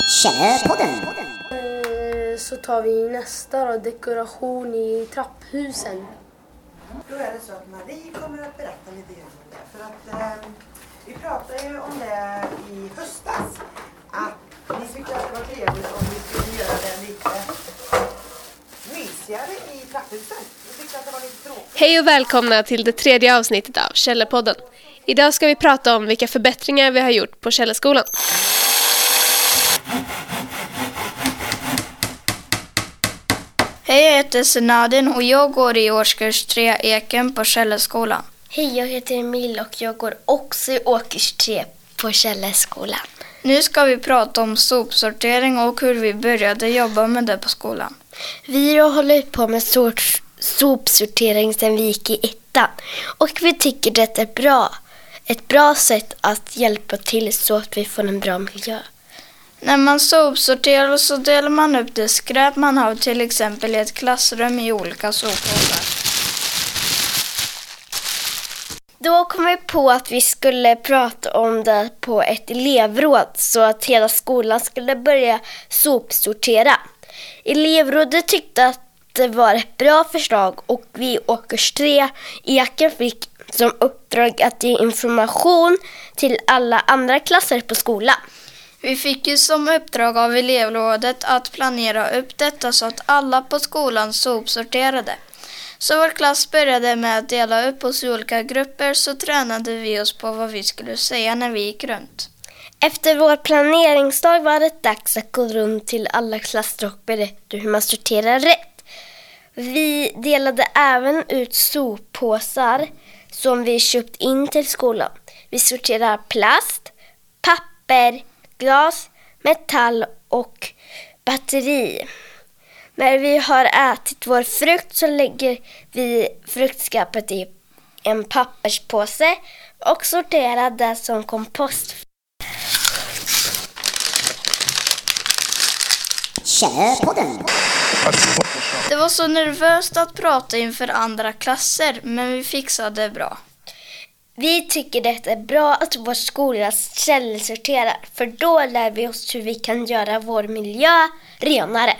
Källarpodden. Så tar vi nästa då, dekoration i trapphusen. Då är det så att Marie kommer att berätta lite grann om det. För att vi pratade ju om det i höstas. Att ni tyckte att det var trevligt om vi skulle göra det lite mysigare i trapphusen. Vi tyckte att det var lite tråkigt. Hej och välkomna till det 3:e avsnittet av Källarpodden. Idag ska vi prata om vilka förbättringar vi har gjort på Källarskolan. Hej, jag heter Senadin och jag går i årskurs 3 Eken på Källarskolan. Hej, jag heter Emil och jag går också i årskurs 3 på Källarskolan. Nu ska vi prata om sopsortering och hur vi började jobba med det på skolan. Vi har hållit på med sopsortering sedan vi gick i 1:an och vi tycker det är bra. Ett bra sätt att hjälpa till så att vi får en bra miljö. När man sopsorterar så delar man upp det skräp man har till exempel i ett klassrum i olika sophågar. Då kom vi på att vi skulle prata om det på ett elevråd så att hela skolan skulle börja sopsortera. Elevrådet tyckte att det var ett bra förslag och vi i årskurs 3 Eken fick som uppdrag att ge information till alla andra klasser på skolan. Vi fick ju som uppdrag av elevrådet att planera upp detta så att alla på skolan sopsorterade. Så vår klass började med att dela upp oss i olika grupper så tränade vi oss på vad vi skulle säga när vi gick runt. Efter vår planeringsdag var det dags att gå runt till alla klasser och berätta hur man sorterar rätt. Vi delade även ut soppåsar som vi köpt in till skolan. Vi sorterar plast, papper, glas, metall och batteri. När vi har ätit vår frukt så lägger vi fruktskapet i en papperspåse och sorterar det som kompost. Källarpodden. Det var så nervöst att prata inför andra klasser, men vi fixade det bra. Vi tycker det är bra att vår skola källsorterar, för då lär vi oss hur vi kan göra vår miljö renare.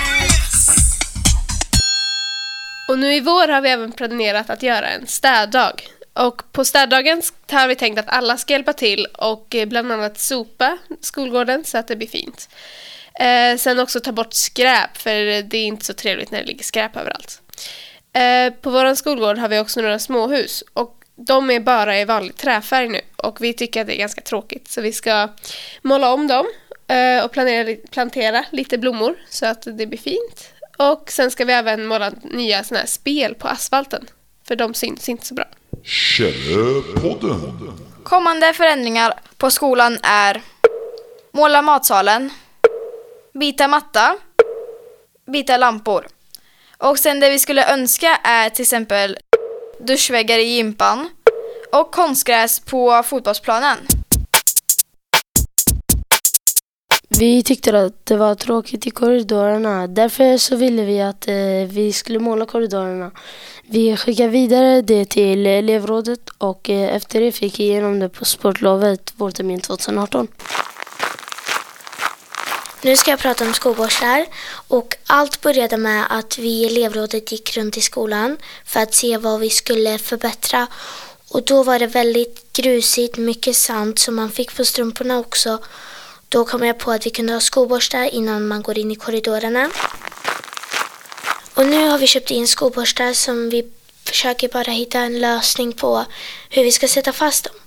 Och nu i vår har vi även planerat att göra en städdag. Och på städdagen har vi tänkt att alla ska hjälpa till och bland annat sopa skolgården så att det blir fint. Sen också ta bort skräp, för det är inte så trevligt när det ligger skräp överallt. På vår skolgård har vi också några småhus och de är bara i vanlig träfärg nu och vi tycker att det är ganska tråkigt. Så vi ska måla om dem och plantera lite blommor så att det blir fint. Och sen ska vi även måla nya såna här spel på asfalten, för de syns inte så bra. Källarpodden. Kommande förändringar på skolan är måla matsalen, byta matta, byta lampor. Och sen det vi skulle önska är till exempel duschväggar i gympan och konstgräs på fotbollsplanen. Vi tyckte att det var tråkigt i korridorerna. Därför så ville vi att vi skulle måla korridorerna. Vi skickade vidare det till elevrådet och efter det fick vi igenom det på sportlovet vårtermin 2018. Nu ska jag prata om skolborstar och allt började med att vi i elevrådet gick runt i skolan för att se vad vi skulle förbättra. Och då var det väldigt grusigt, mycket sand som man fick på strumporna också. Då kom jag på att vi kunde ha skoborstar innan man går in i korridorerna. Och nu har vi köpt in skoborstar som vi försöker bara hitta en lösning på hur vi ska sätta fast dem.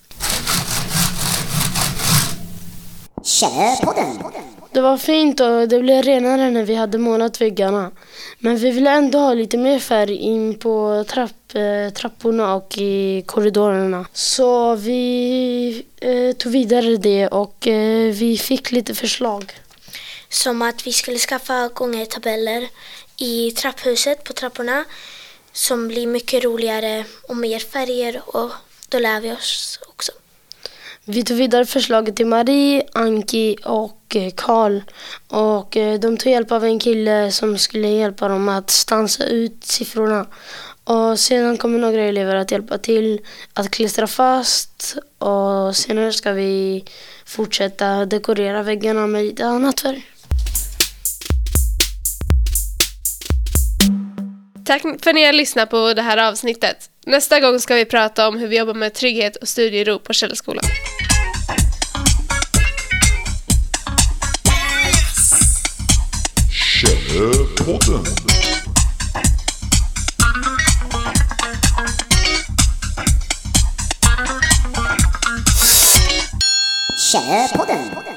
Källarpodden. Det var fint och det blev renare när vi hade målat väggarna. Men vi ville ändå ha lite mer färg in på trapporna och i korridorerna. Så vi tog vidare det och vi fick lite förslag. Som att vi skulle skaffa gångertabeller i trapphuset på trapporna som blir mycket roligare och mer färger, och då lär vi oss också. Vi tog vidare förslaget till Marie, Anki och Karl. Och de tog hjälp av en kille som skulle hjälpa dem att stansa ut siffrorna. Och sedan kommer några elever att hjälpa till att klistra fast. Och senare ska vi fortsätta dekorera väggarna med lite annat färg. Tack för att ni har lyssnat på det här avsnittet. Nästa gång ska vi prata om hur vi jobbar med trygghet och studiero på Källskolan. Källepodden. Källepodden.